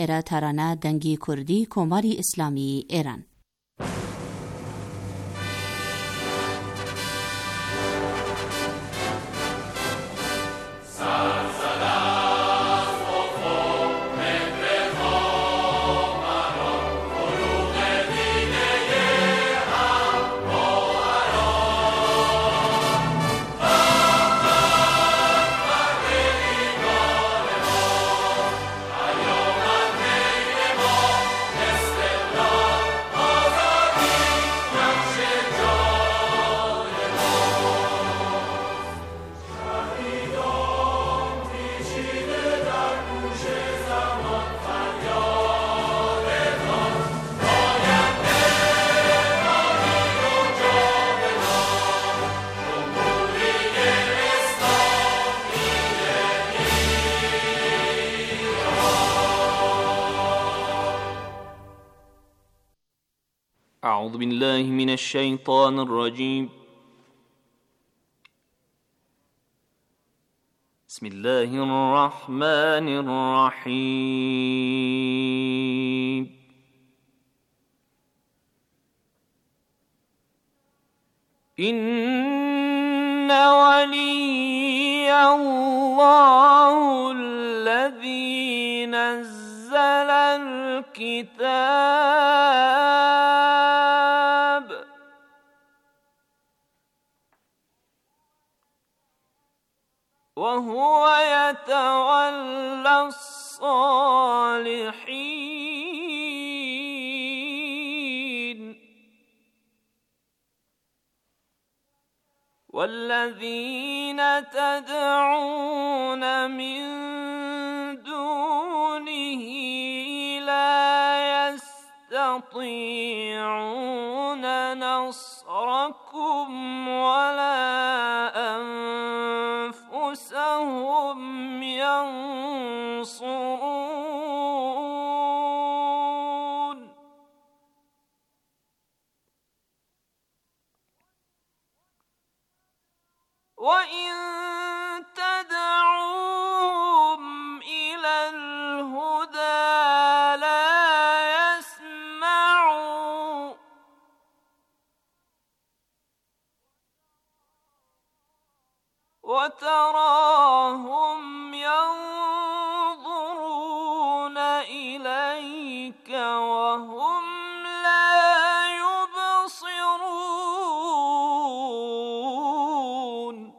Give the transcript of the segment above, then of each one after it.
ایره ترانه دنگی کردی کماری اسلامی ایران. أعوذ بالله من الشيطان الرجيم. بسم الله الرحمن الرحيم. إن ولي الله الذي نزل الكتاب وهو يتولى الصالحين والذين تدعون من دونه لا يستطيعون نصركم ولا أنفسهم ينصرون وإن تدعوهم إلى الهدى لا يسمعوا وتراهم ينظرون إليك وهم لا يبصرون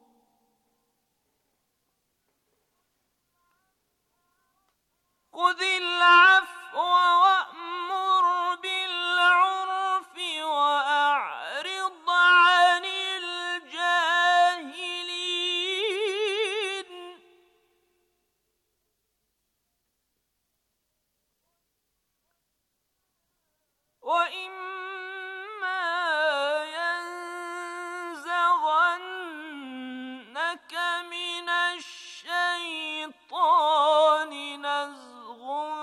خذ العفو وأمر بالعرف وأعرض عن الجاهلين وإما ينزغنك من الشيطان نزغ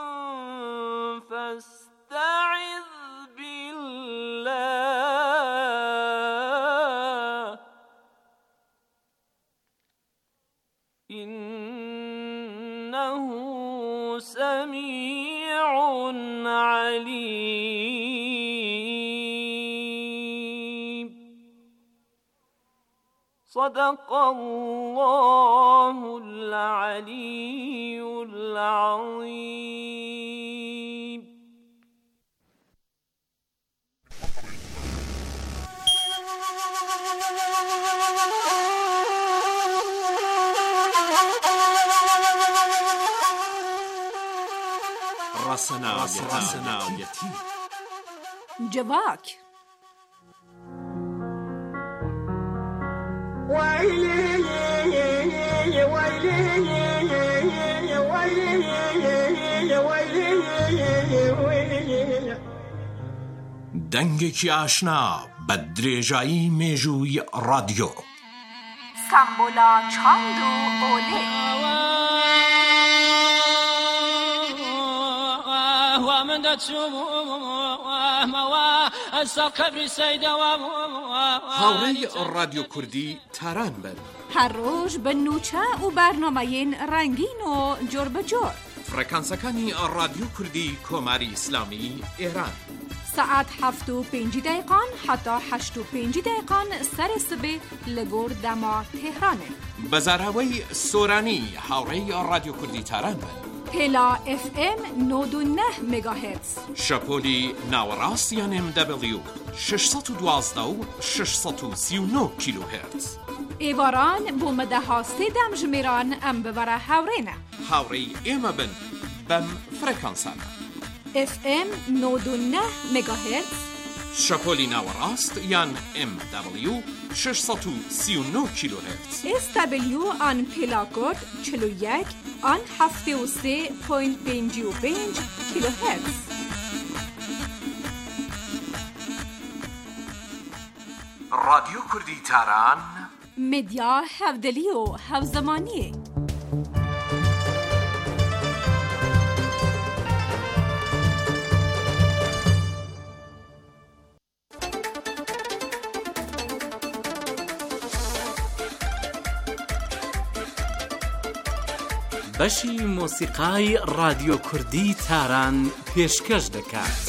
فاستعذ بالله إنه سميع عليم. صدق الله العلي العظيم. رسنا اليتيم. جواك دەنگێکی ئاشنا بە درێژایی مێژووی رادیۆ. سامبولا چاند و ئۆلێ هاوڕێی رادیۆ کوردی تاران بن. هەر ڕۆژ بە نوچە و بەرنامەیەن ڕەنگین و جۆر بەجۆر. فرکانسەکانی رادیو کوردی کۆماری ئیسلامی ئێران. ساعت 7:05 حتا 8:05 سر سبه لگور دما تهرانه. بەزاراوەی سۆرانی هاوڕێی رادیو کوردی تاران بن. پلا FM 99 مگاهرتز. شەپۆلی ناوەڕاست یان MW 612 و 639 کیلوهرتز. ایواران بۆ مەدەها سێدەم ژمێران ئەم ببەرە هاوڕێنە. هاوڕێی ئێمە بن بەم فرەکانسانە. FM 99 مگاهرتز. شەپۆلی ناوەڕاست یان MW 639 کیلوهرتز. SW آن پلاکۆد 41 آن 73.55 کیلوهرتز. رادیو کوردی تاران مدیا هەودەلی و هەوزەمانیە. بەشی مۆسیقای رادیۆ کوردی تاران پێشکەش دەکات.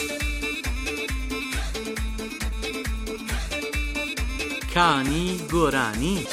کانی گۆرانی.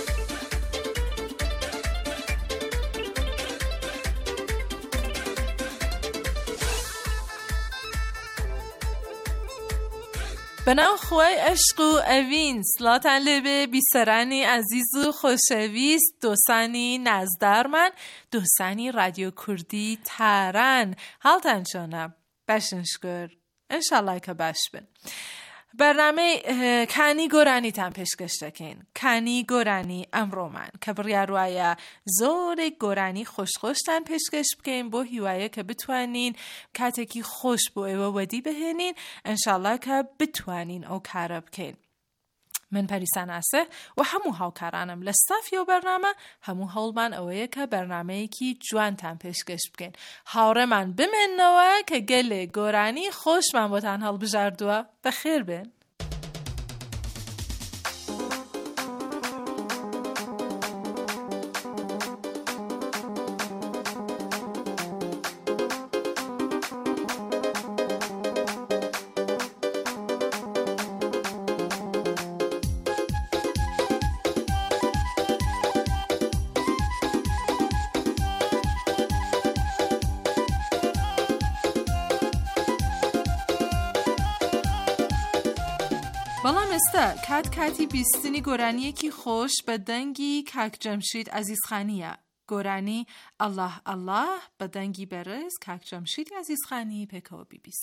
بەناو خۆی عشق و ئەڤین سڵاتان لێبێ بیسەرانی عەزیز و خۆشەویست دۆستانی نازدارمان دۆستانی رادیۆ کوردی تاران هەڵتان چۆنە؟ باشن شکر ئینشاڵڵا کە باش بن. بەرنامەی کانی گۆرانیتان پێشکەش دەکەین. کانی گۆرانی ئەمڕۆمان کە بڕیاروایە زۆرێک گۆرانی خۆشخۆشتان پێشکەش بکەین بۆ هیوایە کە بتوانین کاتێکی خۆش بۆ ئێوە وەدی بهێنین ئینشاڵڵا کە بتوانین ئەو کارە بکەین. من پەریسان ئاسە و هەموو هاوکارانم لە ستافی و بەرنامە هەموو هەوڵمان ئەوەیە کە بەرنامەیەکی جوانتان پێشکەش بکەین. هاوڕێمان بمێننەوە کە گەلێک گۆرانی خۆشمان بۆتان هەڵبژاردووە. بەخێر بن. بەڵام ئێستا کاتی بیستنی گۆرانیەکی خۆش بە دەنگی کاک جەمشید عەزیزخانیە. گۆرانی ئەڵڵاه ئەڵڵاه بە دەنگی بەرز کاک جەمشید عەزیزخانی پێکەوە BBC.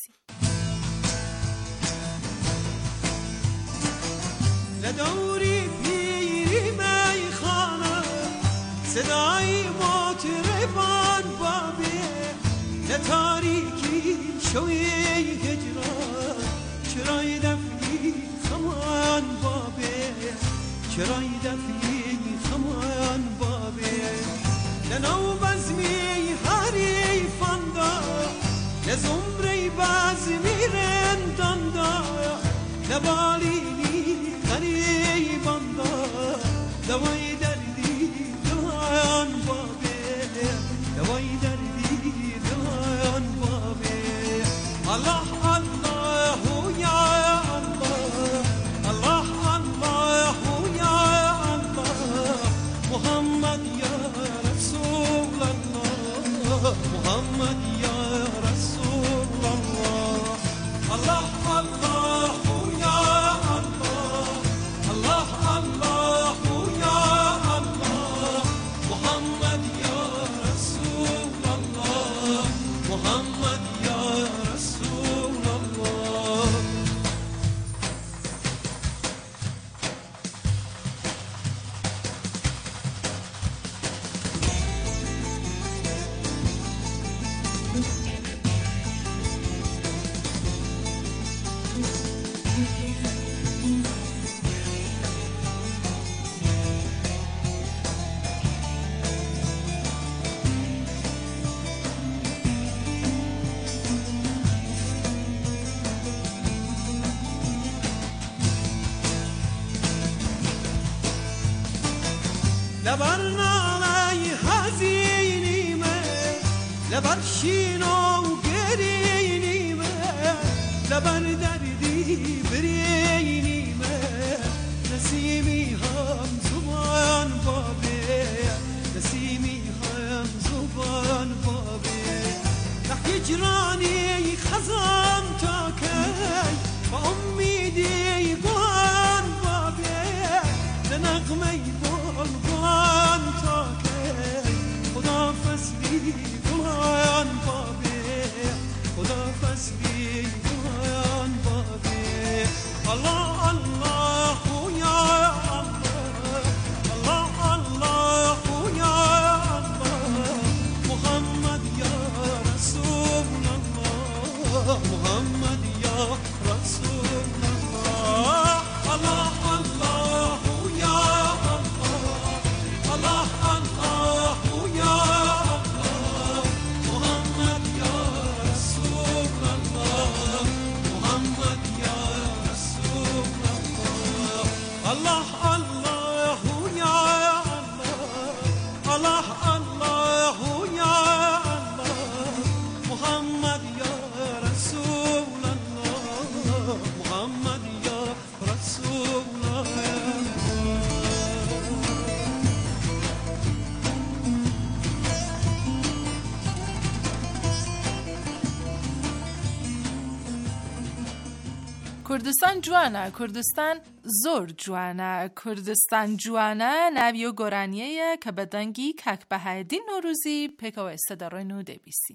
لە دەوری پیری مەیخانە سەدای مۆترێبان بابێ لە تاریکی شەوی هجران چرای دەفی خەمان بابێ چرای دەفی خەمان بابێ لەناو بەزمی هەریفاندا لە زومرەی بەزمی رێنداندا لە بالینی غەریباندا دەوای دەردی دڵیان بابێ دەوای دەردی دڵیان بابێ. الله الله یا الله الله الله یا الله محمد یا رسول الله محمد یا رسول الله. الله الله یا الله الله الله یا الله محمد یا رسول الله محمد یا رسول الله. لبرنامه هزینی من لبرشین و گرینیمه لبر دردی برینیمه نسیمی هم زبان بابه نسیمی هم زبان بابه هجرانی خزان تا کی با امیدی گوان بابه نغمه بلبان تا کی خدا فصلی گوان بابه خدا فصلی گوان بابه الله الله یا الله الله الله یا الله محمد یا رسول الله محمد یا رسول الله الله الله یا الله الله الله یا الله محمد یا رسول الله محمد یا رسول الله الله الله یا الله الله الله یا الله محمد یا رسول الله محمد یا رسول الله کوردستان جوانه، کوردستان زۆر جوانە، کوردستان جوانە ناوی و گۆرانیەیە کە بە دەنگی کاک بەهایەدین نۆروزی پێکەوە ئێستا دەڕۆین و دەبیستین.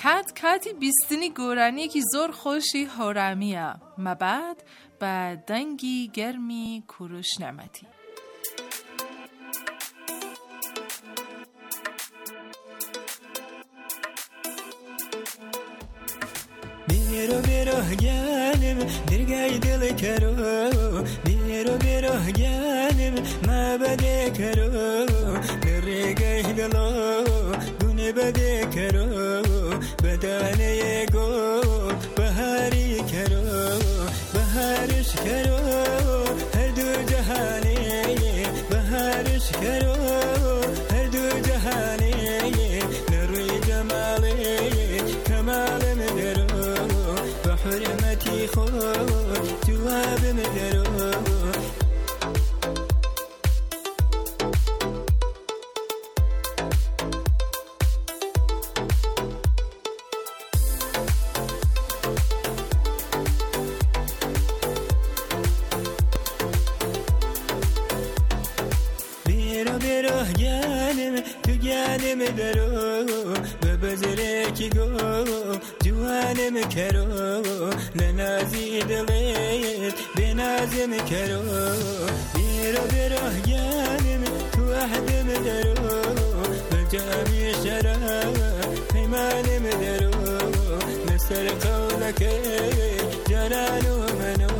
کاتی بیستنی گۆرانیەکی زۆر خۆشی هەورامیە مەباد بە دەنگی گەرمی کوروش نەمەتی. بیرو بیرو گلم درگای دل کرو بیرو بیرو گلم مبده کرو درگای دلو دونه بده کرو بدانه گو بهاری کرو بهارش کرو هر دو جهانی بهارش کرو هر دو جهانی نروی جمالی کمال مدرو بحرمتی خود جواب مدرو جانم درو ببزره کی گو جوانم کرو لنازی دلیت بنازم کرو بیرو بیرو جانم تو احدم درو بجامی شراب پیمانم درو مستر قولك جلال منو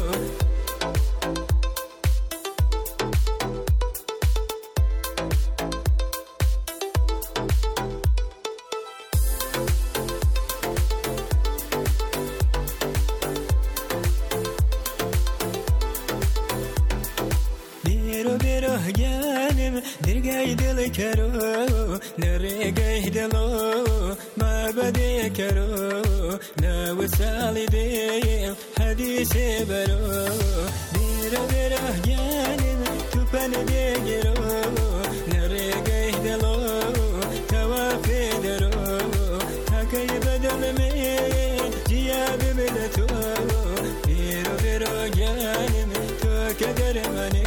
درگای دل کرو نرگای دلو ما بده کرو نوصل دل حدیث برو بیرو بیرو جانم تو پن دیگرو نرگای دلو توافی درو تاکی بدل می جیاب ملتو بیرو بیرو جانم تو کدر منی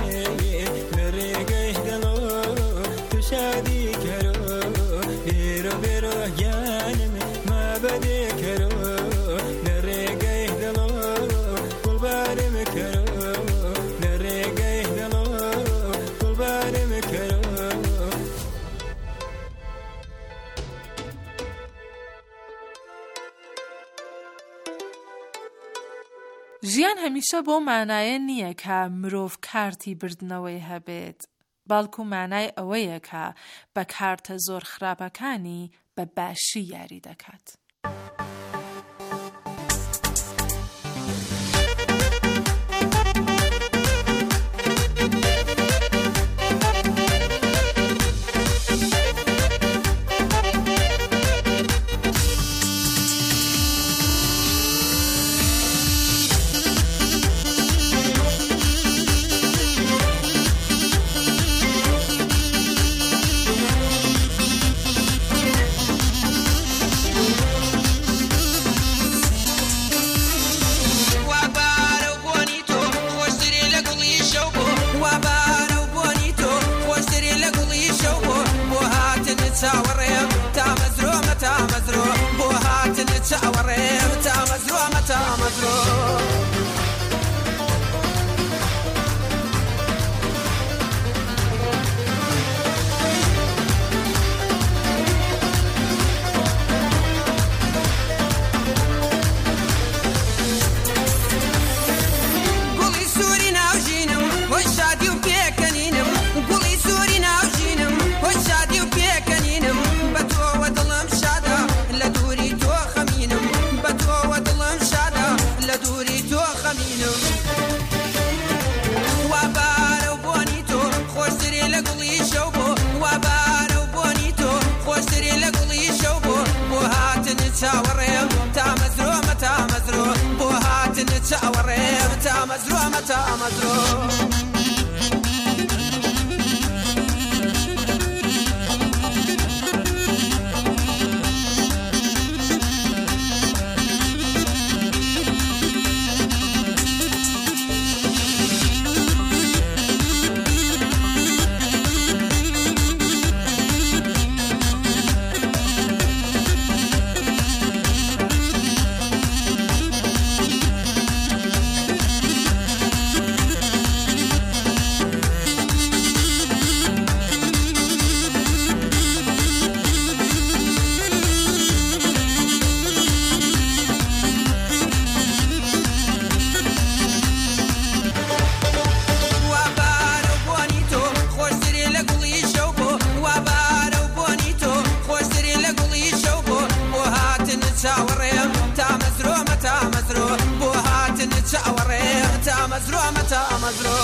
شادی کرو بیرو بیرو جانم ما بده کرو نرگای دلو قلبارم کرو نرگای دلو قلبارم کرو ژیان هەمیشە بۆ مانایە نییە کە مرۆڤ کارتی بردنەوەی هەبێت باڵکو مانای ئەوەیە کە بە کارتە زۆر خراپەکانی بە باشی یاری دەکات. مزرو متى مزرو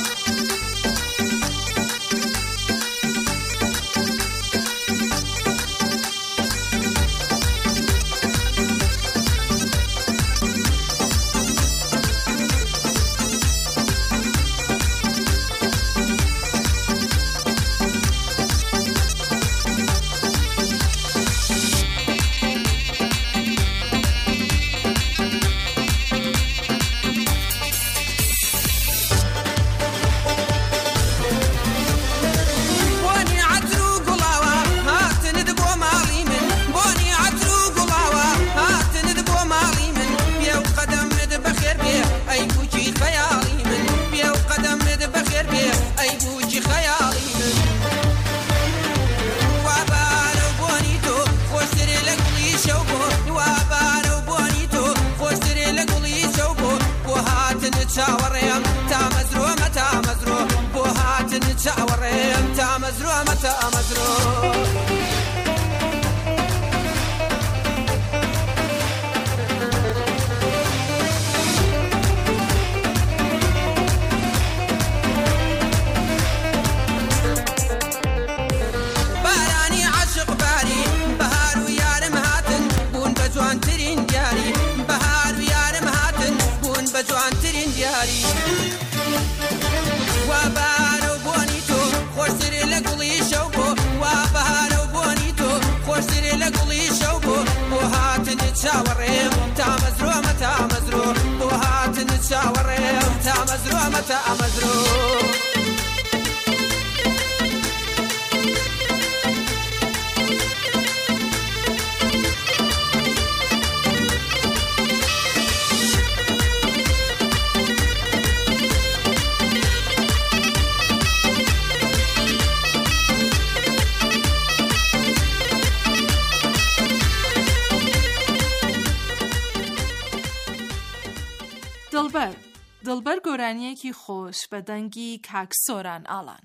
دڵبەر گۆرانیەکی خۆش بە دەنگی کاک سۆران ئاڵان.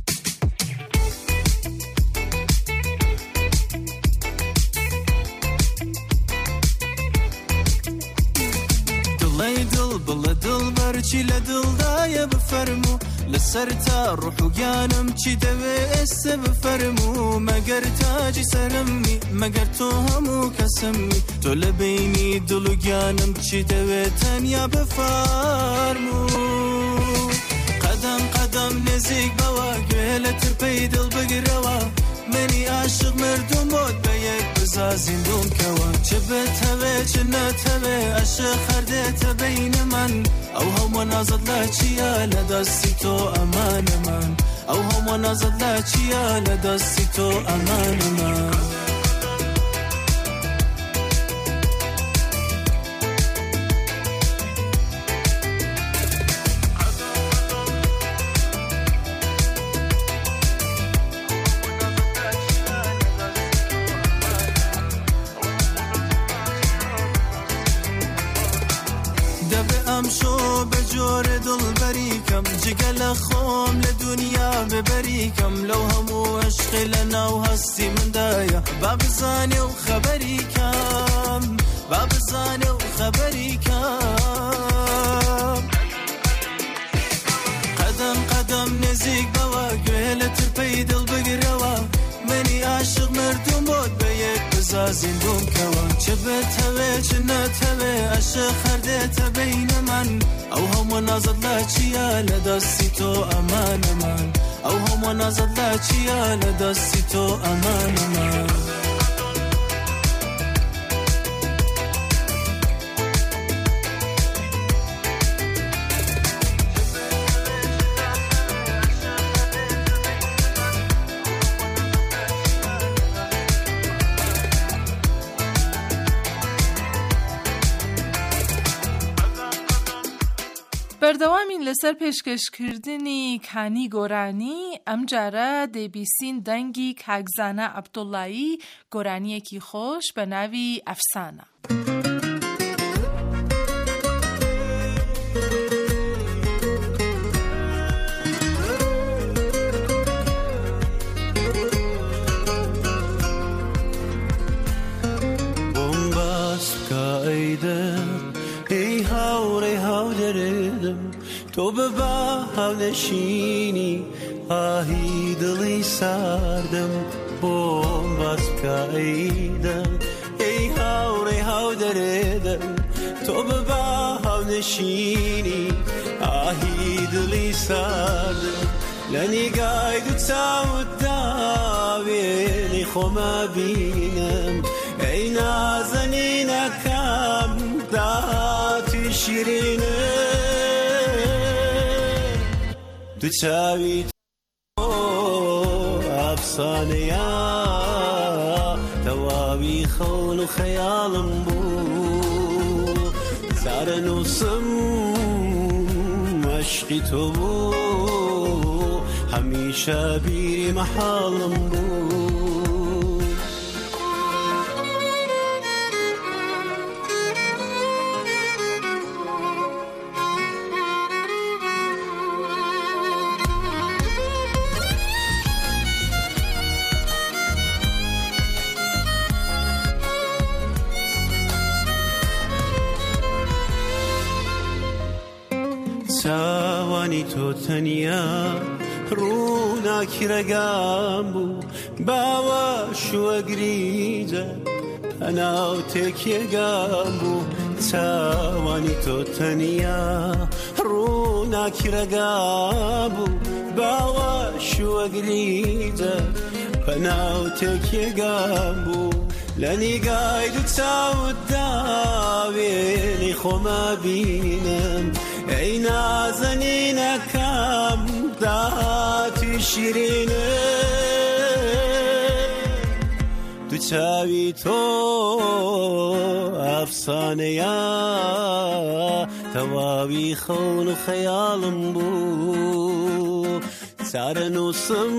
دڵی دڵ بڵە دڵبەر چی لە دڵدایە بفەرموو لەسەر تا ڕوح و گیانم چی دەوێ ئێستا بفەرموو مەگەر تاجی سەرمی مەگەر تۆ هەموو کەسمی تۆ لە بینی دڵ و گیانم چی دەوێت تەنیا بفەرموو قەدەم قەدەم نزیک بەوە گوێ لە ترپەی دڵ بگرەوە منی عاشق مردوم بۆت بە یەک بزا زیندوم کەوە چ بتەوێ چ نەتەوێ عاشق هەردێتە بینمان ئەو هەموو نازت لە چیە لە دەستی تۆ ئەمانە من ئەو هەموو نازت لە چیە لە دەستی تۆ ئەمانە من ئەمشۆ بە جۆرە دڵبەریکەم جگە لە خۆم لە دنیا ببەریکەم لەو هەموو عشقی لە ناو هەستی مندایە با بزانێ و خەبەریکەم با بزانێ و خەبەریکەم قەدەم قەدەم نزیک بەوە گوێ لە ترپەی دڵ بگرەوە منی عاشق مردوم بۆت بە یەک بزا زیندوم کەوە چ بتەوێ چ نەتەوێ عاشق هەردێتە بینمان ئەو هەموو نازت لە چیە لە دەستی تۆ ئەمانە من ئەو هەموو نازت لە چیە لە دەستی تۆ ئەمانە من بەردەوامین لەسەر پێشکەشکردنی کانی گۆرانی ئەم جارە دەیبیستین دەنگی کاکزانە عەبدوڵڵایی گۆرانیەکی خۆش بە ناوی ئەفسانە. تۆ بەبا هاونەشینی ئاهی دڵی ساردم بۆم باس بکە ئەیدەم ئەی هاوڕێ هاو دەرێدەم تۆ بەبا هاونەشینی ئاهی دڵی ساردم لە نیگای دوو چاوتدا وێنەی خۆمە بینم ئەی نازەنینەکەم داهاتی شیرینم دوو چاوی تۆ ئەفسانەیە تەواوی خەون و خەیاڵم بوو زارە نووسم عشقی تۆ بوو هەمیشە بیری مەحاڵم بوو چاوانی تۆ تەنیا ڕووناکی ڕێگام بوو باوە شوەگریجە هەناو تێکێگام بوو چاوانی تۆ تەنیا ڕووناکی ڕێگام بوو باوە شوەگریجە هەناو تێکێگام بوو لە نیگای دوو چاوتدا وێنەی خۆمە بینم ئەی نازەنینەکەم داهاتی شیرینم دوو چاوی تۆ ئەفسانەیە تەواوی خەون و خەیاڵم بوو چارە نووسم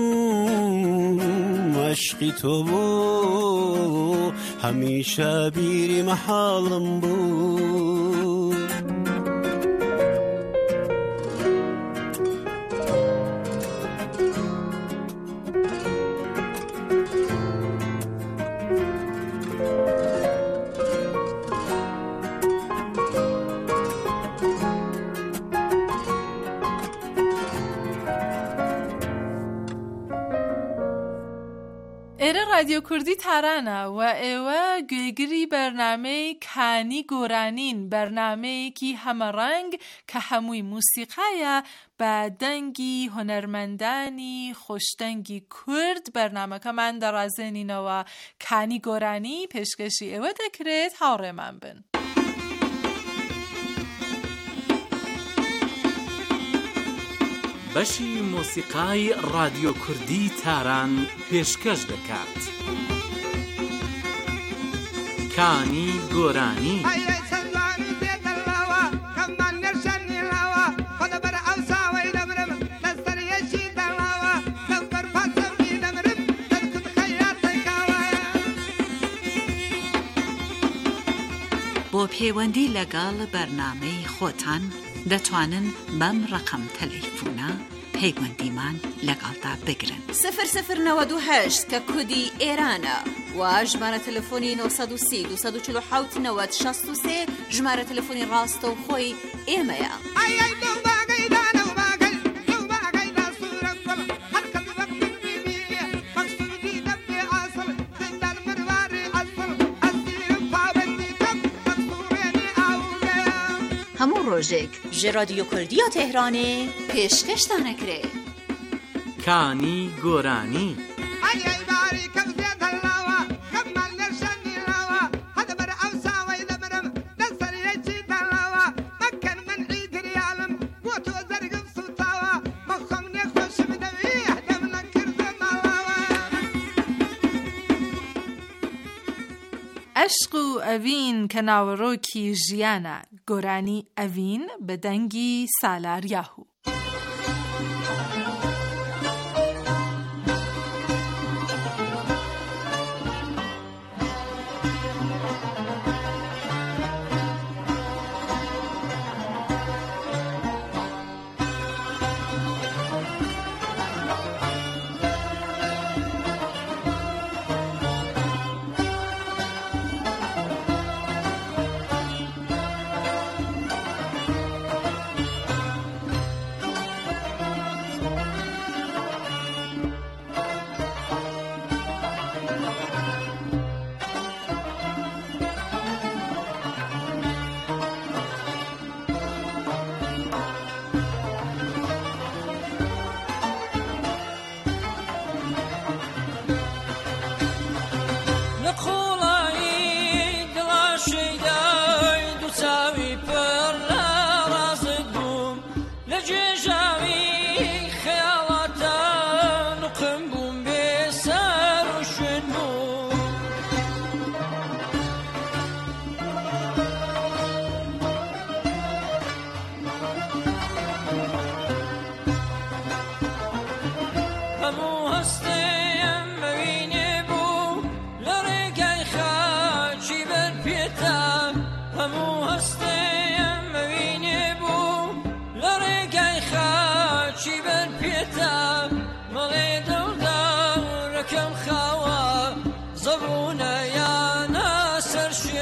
عشقی تۆ بوو هەمیشە بیری مەحاڵم بوو ئێرە رادیۆ کوردی تارانە و ئێوە گوێگری بەرنامەی کانی گۆرانین بەرنامەیەکی هەمەڕەنگ کە هەمووی موسیقایە بە دەنگی هونەرمەندانی خۆشدەنگی کورد بەرنامەکەمان دەڕازێنینەوە کانی گۆرانی پێشکەشی ئێوە دەکرێت هاوڕێمان بن. بەشی مۆسیقای رادیۆ کوردی تاران پێشکەش دەکات. کانی گۆرانی بۆ پەیوەندی لەگەڵ بەرنامەی خۆتان دەتوانن بەم ڕقم تەلەیفۆنە پەیوەندیمان لەگەڵدا بگرن 0098 کە کودی ئێرانە و ژمارە تەلەفۆنی 930 247 90 63 ژمارە تەلەفۆنی ڕاستەوخۆی ئێمەیە. هەموو ڕۆژێک ژێ رادیۆ کوردیە تێهرانێ پێشکەشتانەکرێ. کانی گۆرانی عشق و ئەڤین کە ناوەڕۆکی ژیانە گۆرانی ئەڤین بە دەنگی سالار یاهوو.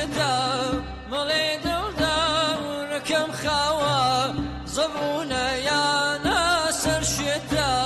شدا ملی دلدار کم خوا زبونه یا نصر شدا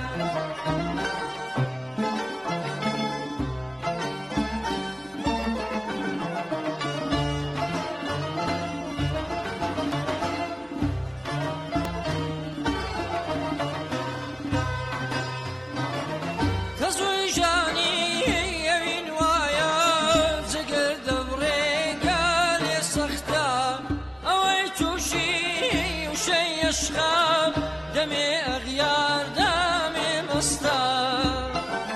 دمي أغيار دمي مستار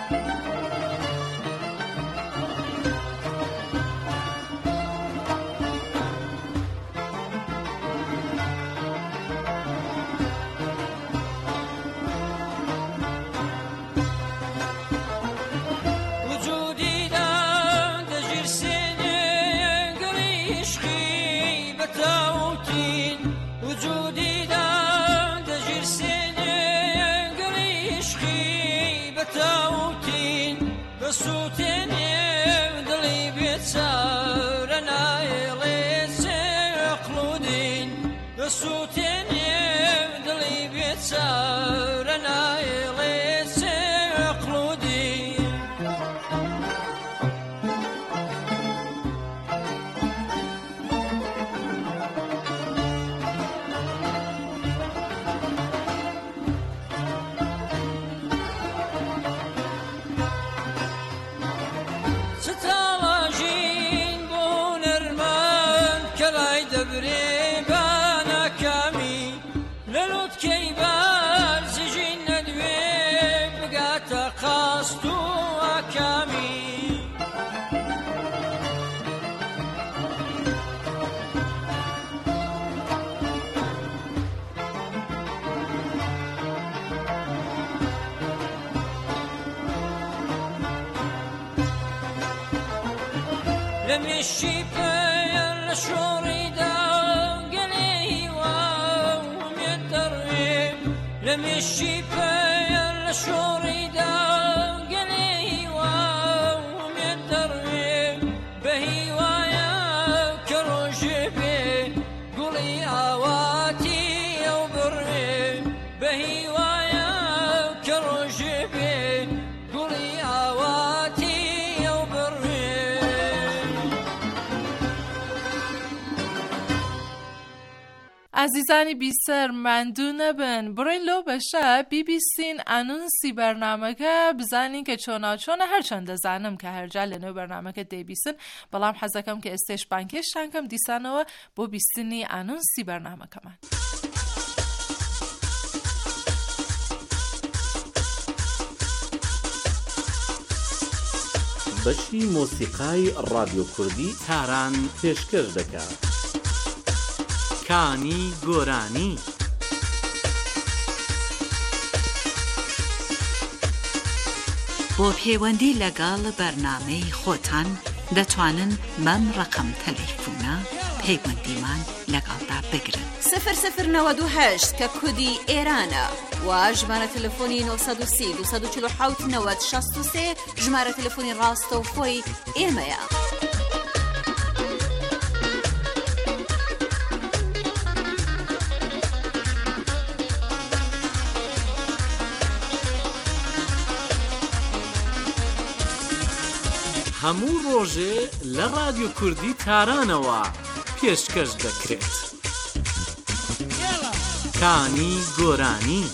وجودي دان دجير سنين قريش خيبة وتين وجودي دان دجير سنين قريش خيبة وتين بسوتين دلي بيتسار أنا إليس يقلودين بسوتين دلي بيتسار أنا إليس يقلودين ستالاجين بون ارمان كلاي دبري بانا كامي للوت كيبار زجين ندوي بقات قاستو اكامي لم الشفايا الشوريدا قلي وهم يدرب لم الشفايا الشوريدا قلي وهم يدرب بهي ويا كرجبي قولي عواتي او بري بهي ويا كرجبي قولي عواتي او بري عزیزانی بیسر مندونه بن برین لو بشه BBC انونسی برنامه که بزنین که چون هر چند زنم که هر جل نو برنامه که دی بیسن بلام حزکم که استش بانکش شنکم دیسانو بو بیسنی انونسی برنامه کمان بەشی مۆسیقای ڕادیۆ کوردی تاران پێشکەش دەکات. کانی گۆرانی. بۆ پەیوەندی لەگەڵ بەرنامەی خۆتان دەتوانن بەم ڕقم تەلەیفۆنە پەیوەندیمان لەگەڵدا بگرن 0098 کە کودی ئێرانە و ژمارە تەلەفۆنی 930 247 90 63 ژمارە تەلەفۆنی ڕاستەوخۆی ئێمەیە. هەموو ڕۆژێ لە ڕادیۆ کوردی تارانەوە پێشکەش دەکرێت. کانی گۆرانی.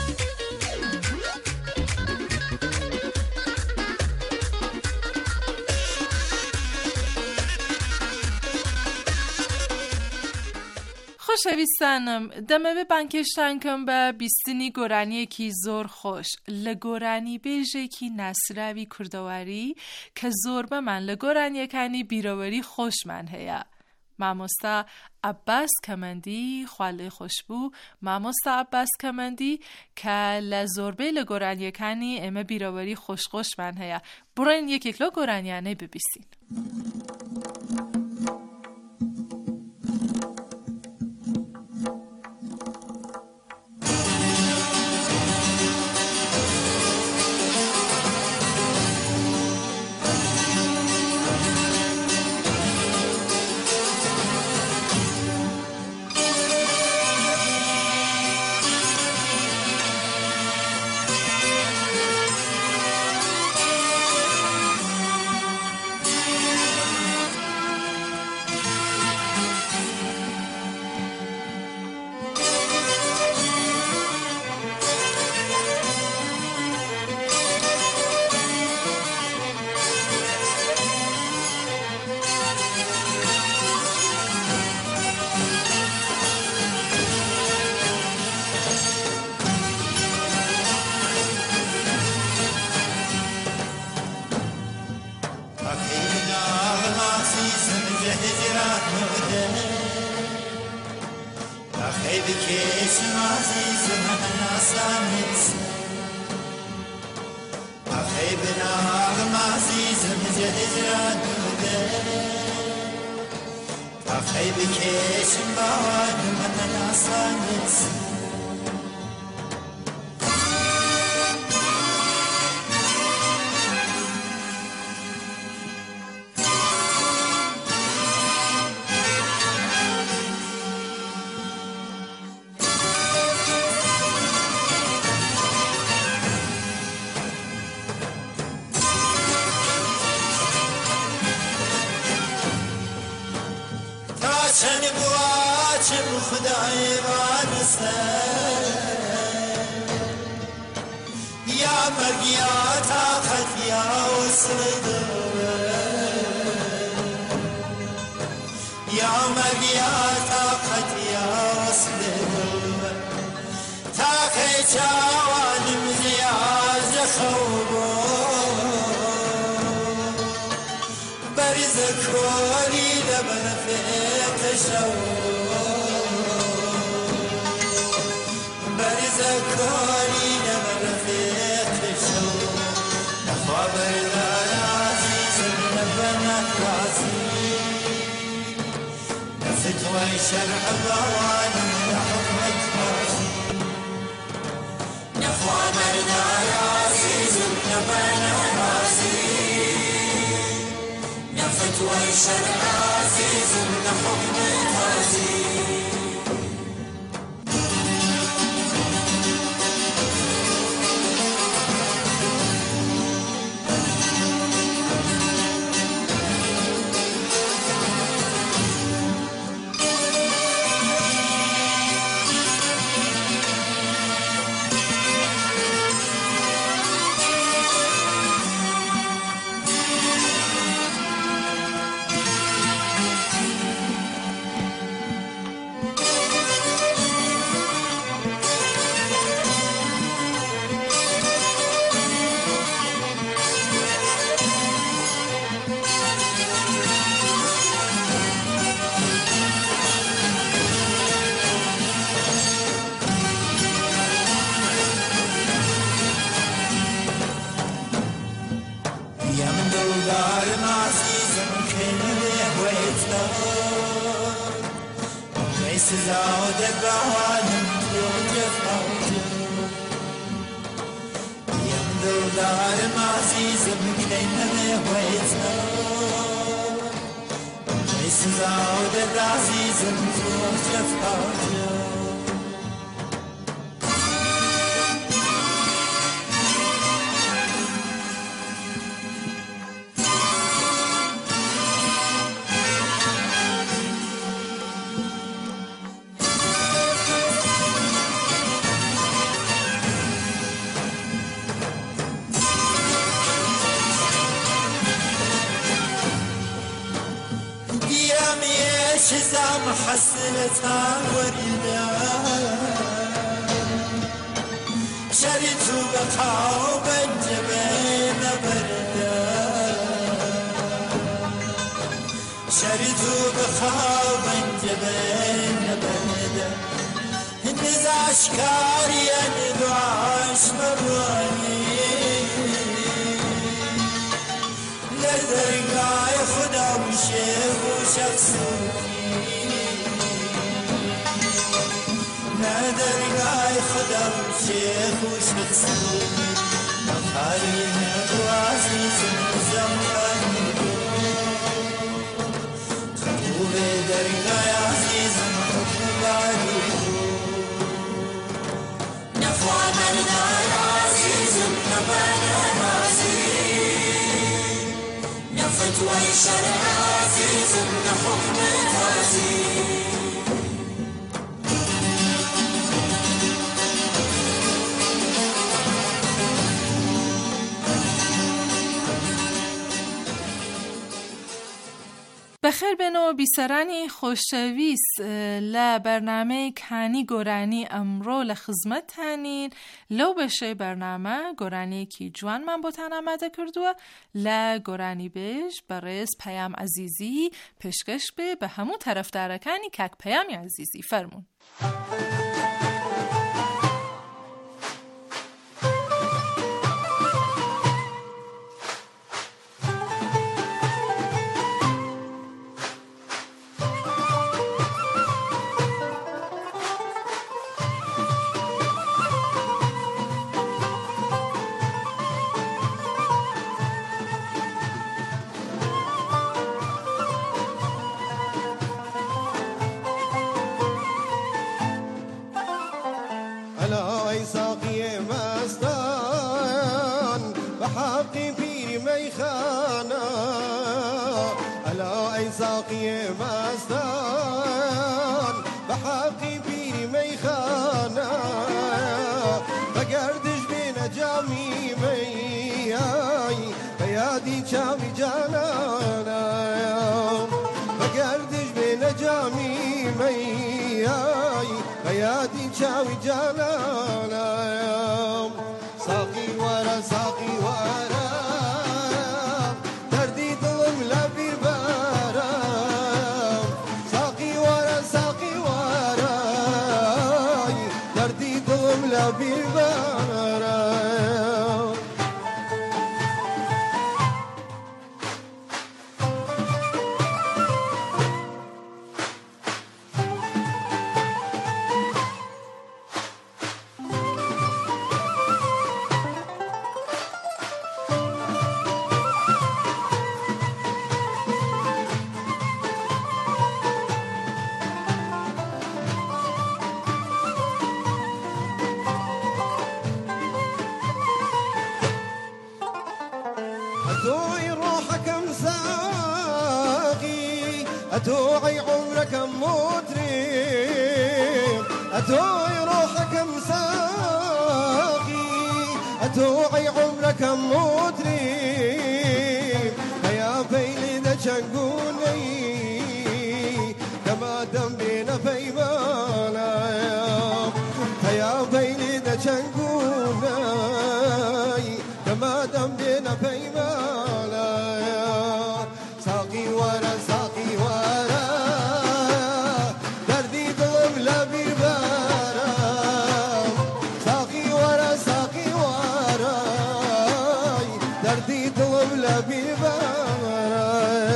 خۆشەویستانم دەمەوێ بانکێشتانکەم بە بیستنی گۆرانیەکی زۆر خۆش لە گۆرانی بێژێکی ناسراوی کوردەواری کە زۆربەمان لە گۆرانیەکانی بیرەوەری خۆشمان هەیە. مامۆستا عەباس کەمەندی خوالێ خۆش بوو مامۆستا عەباس کەمەندی کە لە زۆربەی لە گۆرانیەکانی ئێمە بیرەوەری خۆشخۆشمان هەیە. بڕێن یەکێک لەو گۆرانیانەی ببیستین. نوده أخي بكيسم عزيز من أصامت أخي بناغم عزيز من هجران نوده أخي بكيسم بعد من أصامت چن بواچم خدای وانسته یا مرگ یا طاقت یا وصل یا مرگ یا طاقت یا وصل طاقت جوانم زیاد خوبو برز کوری لبن شو برز کاری نمرفت شو نخابر دار عزیز نبنت رازی نفتوى شرع بوان نحكمت رازي نخابر دار عزيز نبنت رازي نفتوى شرع عزيز نحكمت سزاود بعالم يوجف موجود يمدو دار عزيز مكينة ويتنا سزاود عزيز يوجف موجود شزام حسلتها وريدا شريتو بقاو بنجبين بردا شريتو بقاو بنجبين بردا النزا اشكاري ندعاش مرواني لدرقاي خدا وشيخ وشخصي درگاه خدا شیخ و شخصی مخالی نوازی زمانی خوب درگاه عزیزم خوبانی نفوان مردان عزیزم نبان نمازی نفتوی شرع عزیزم نحکم تازی به بخیر بنو بیسرانی خوشویست لبرنامه کانی گرانی امرو لخدمت تانین لو بشه برنامه گرانی کی جوان من بوتن آماده کردووە لگرانی بیش برای پیام عزیزی پشکش به همون طرفدارکانی کاک پیامی عزیزی فرمون. چاوی جانانم ساقی وارا ساقی وارا دردی دلم لبیر بارم ساقی وارا دردی دلم لبیر بارم أتوعي روحك مساقي أتوعي عمرك مطرب أتوعي روحك مساقي أتوعي عمرك مطرب يا فيلي ذا شنقوني كما دم بينا فيمانا يا فيلي ذا شنقوني كما دم بينا فيمانا ساقي ورا ساقي ورا دردي دلم لبير بارا ساقي ورا دردي دلم لبير بارا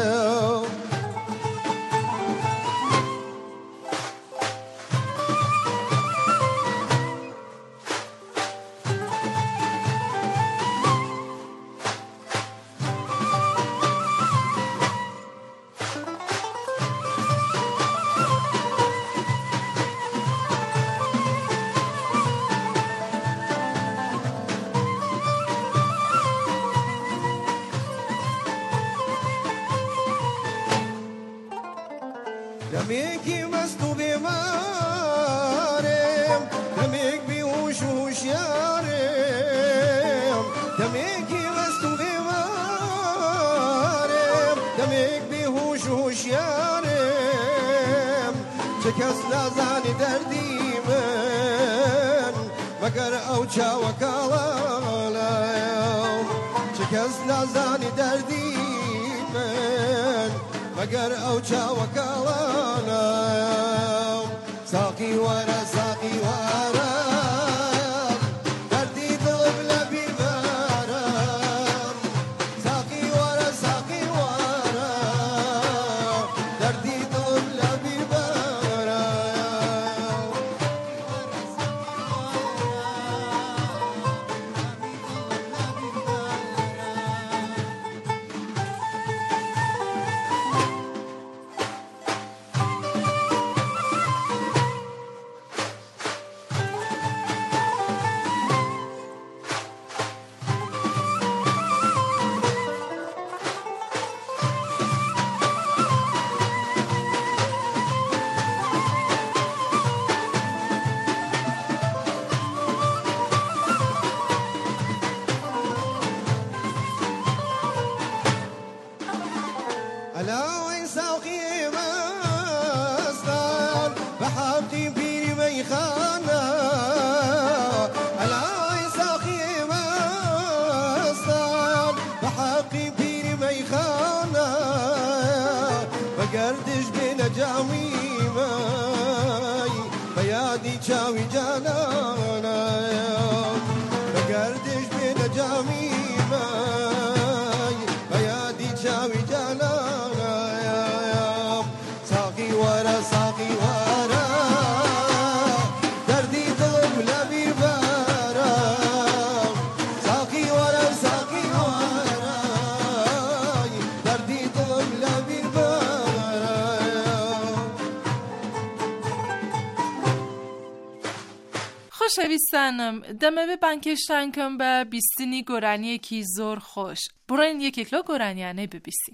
دميكي مستو بمارم دميك بيوش وشيارم دميكي مستو بمارم دميك بيوش وشيارم شكس لازاني دردي من مگر او چاوكالا شكس لازاني دردي من مگر او چاوكالا ساقي ورا ساقي ورا دردي دلم لبير بارم ساقي ورا دردي دلم لبير بارم میخانه الای ساقی مستان به حقی پیر میخانه و گردش بین جاوی می به یادی چاوی جانانه به گردش بین جاوی می به یادی چاوی جانانه ساقی ورا ساقی ورا دردی دلم لبی برا ساقی ورا ساقی ورا دردی دلم لبی برا خۆشەویستانم دەمەوێ بانکێشتان کەم بە بیستنی گۆرانیەکی زۆر خۆش. بڕۆین یەکێک لەو گۆرانیانەی ببیستین.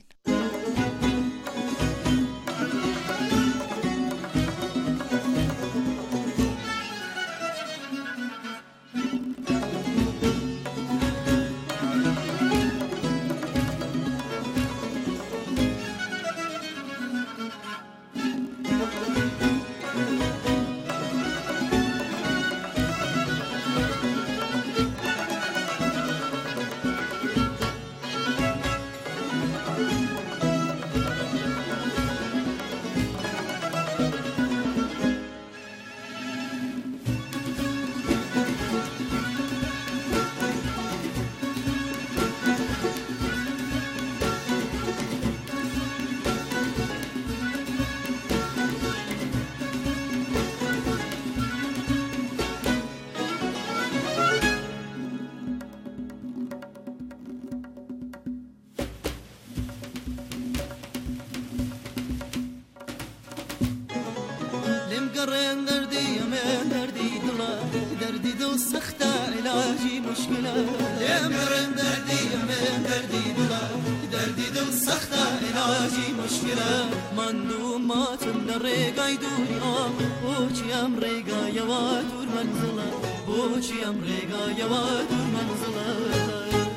قرن دردي من دردي دلا دردي دل سخته علاجي مشكله يم قرن دردي من دردي دلا دردي دل سخته علاجي مشكله من دوماتم دريقاي دوري بوچي ام ريقا يوا دور منزله بوچي ام ريقا يوا دور منزله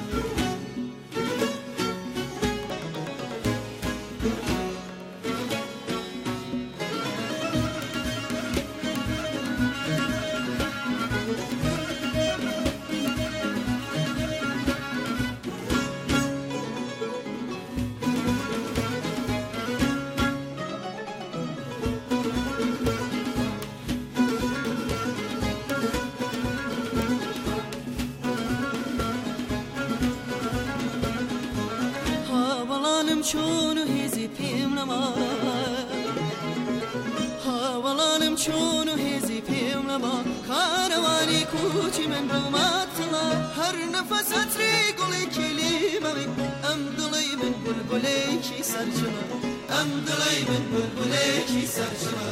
چون هزی پیم نما هاولانم چون هزی پیم نما کاروانی کوچی من روماتلا هر نفس عطری گلی کلیمه ام دلی من بلبلی کی سرچما ام دلی من بلبلی کی سرچما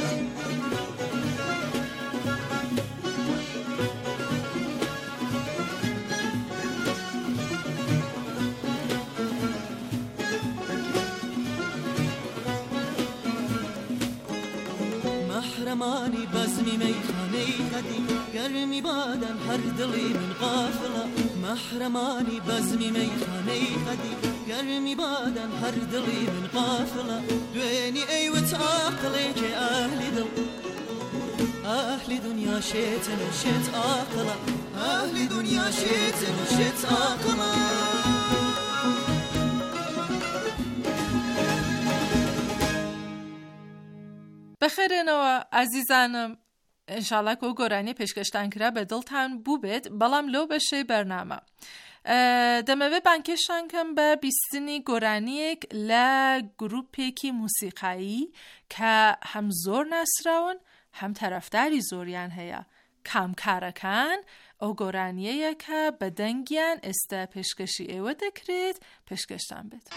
محرمانی بزمی میخانه قدیم گرمی بادن هر دلی من غافله محرمانی بزمی میخانه قدیم گرمی بادن هر دلی من غافله دوینی ایوت عقلی که اهل دنیا شیطن و شیط عقله اهل دنیا شیطن و شیط عقله بەخێرێنەوە ئازیزانم ئینشاڵڵا کە گۆرانی پێشکەشتان کرا بە دڵتان بوو بێت بەڵام لەو بەشەی بەرنامە دەمەوێت بانکێشتان کەم بە بیستنی گۆرانیەک لە گروپێکی موسیقایی کە هەم زۆر ناسراون هەم تەرەفداری زۆریان هەیە کامکارەکان ئەو گۆرانیەیە کە بە دەنگیان ئێستا پێشکەشی ئێوە دەکرێت پێشکەشتان بێت.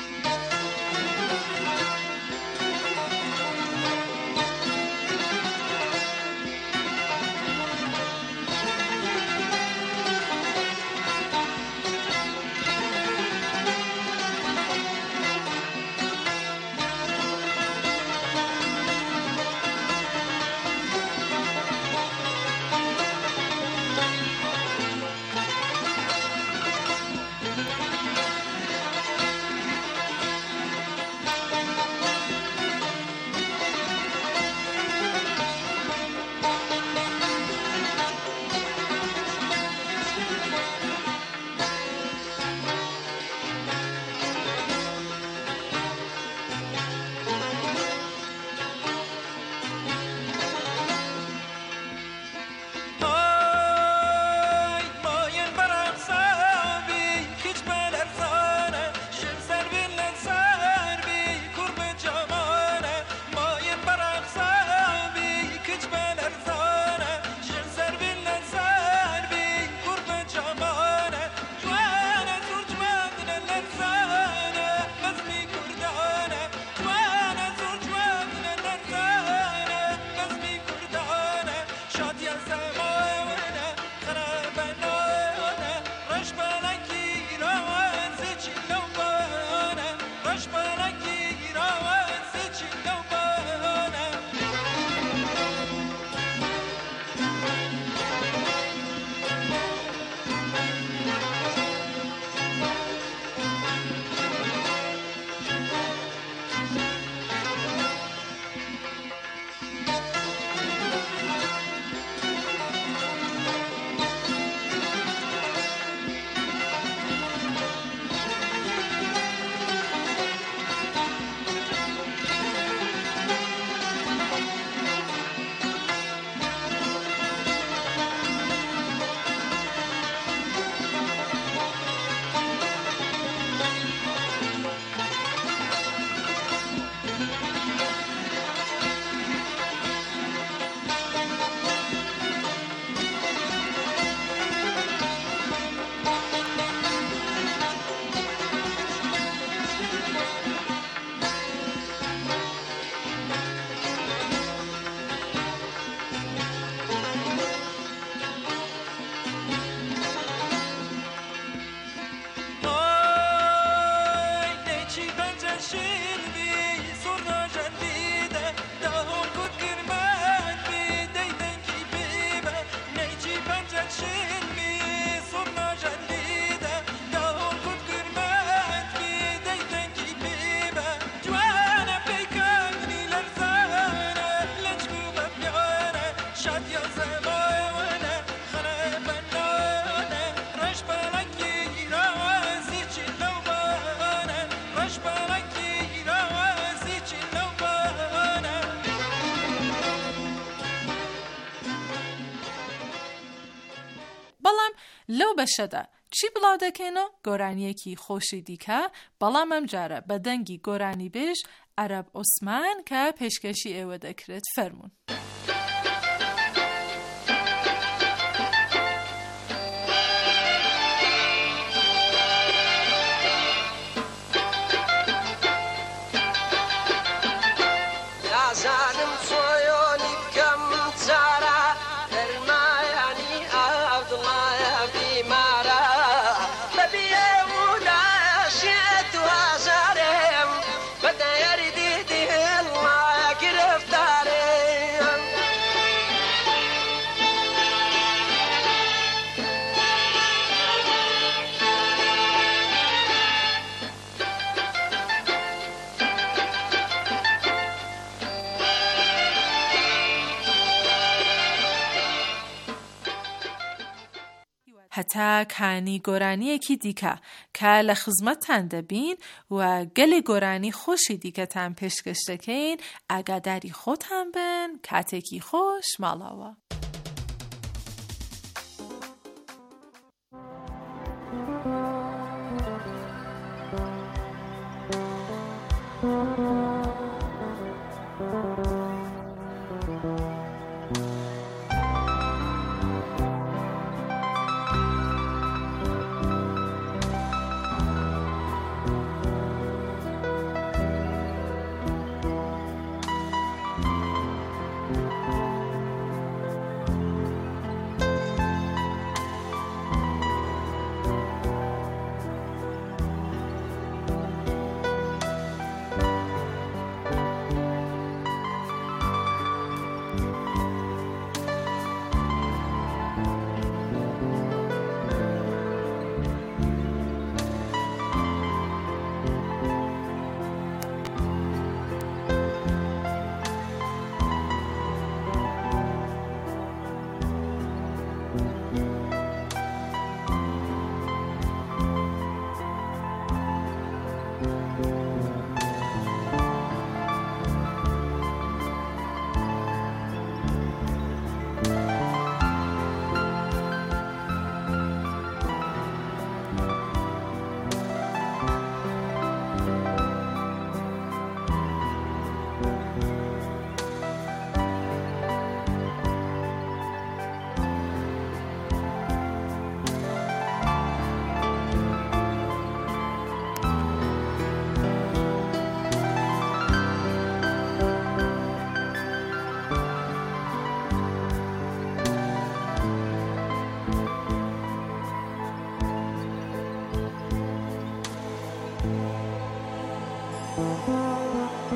لەو بەشەدا چی بڵاو دەکەینەوە؟ گۆرانیەکی خۆشی دیکە، بەڵام ئەم جارە بە دەنگی گۆرانی بێژ عەرەب عوسمان کە پێشکەشی ئێوە دەکرێت. فەرموون. هەتا کانی گۆرانیەکی دیکە کە لە خزمەتتان دەبین و گەلێ گۆرانی خۆشی دیکەتان پێشکەش دەکەین، ئاگاداری خۆتان بن، کاتێکی خۆش ماڵەوە.